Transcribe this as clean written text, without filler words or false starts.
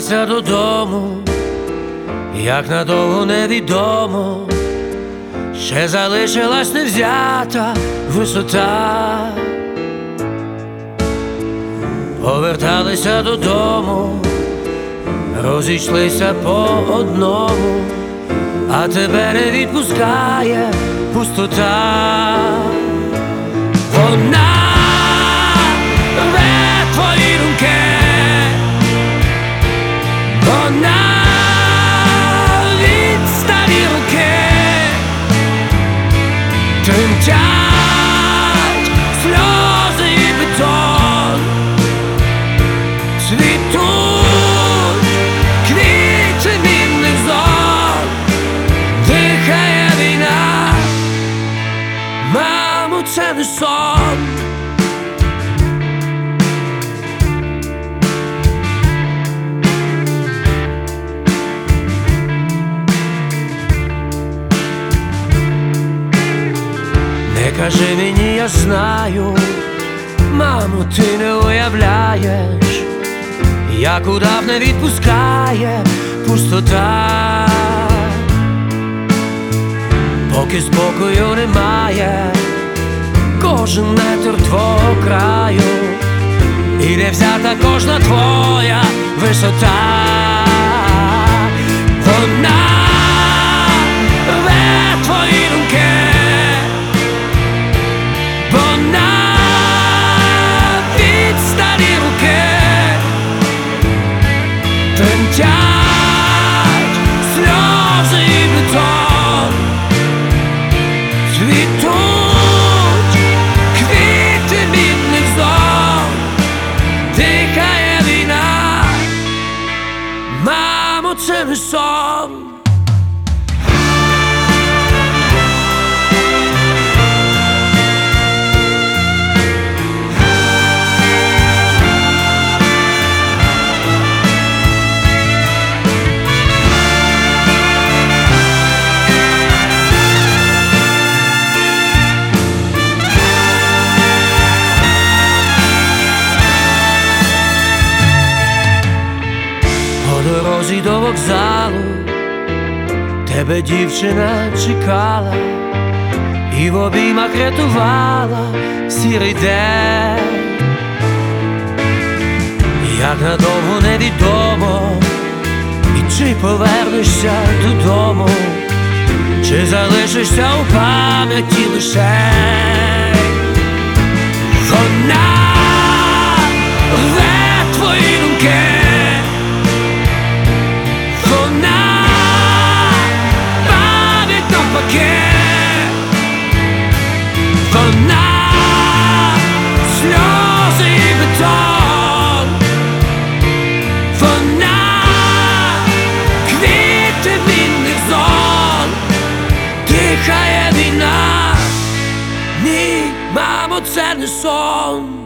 поверталися додому, як надовго невідомо, ще залишилась невзята висота. Поверталися додому, розійшлися по одному, а тебе не відпускає пустота. Вона рве твої думки, вона відсталі руки, тремтять сльози і бетон, цвітуть квіти мінних зон, дихає війна, мамо, це не сон. Не кажи мені, я знаю, мамо, ти не уявляєш, як удав не відпускає пустота. Поки спокою немає, кожен метр твого краю, і не взята кожна твоя висота. Вона рве твої думки, вона відсталі руки, тремтять сльози і бетон, цвітуть квіти мінних зон, дихає війна, мамо, це не сон. По дорозі до вокзалу тебе дівчина чекала і в обіймах рятувала сірий день. Як надовго невідомо, і чи повернешся додому, чи залишишся у пам'яті лише. Вона рве твої думки, вона сльози і бетон, вона квіти мінних зон, дихає війна, ні, мамо, це не сон.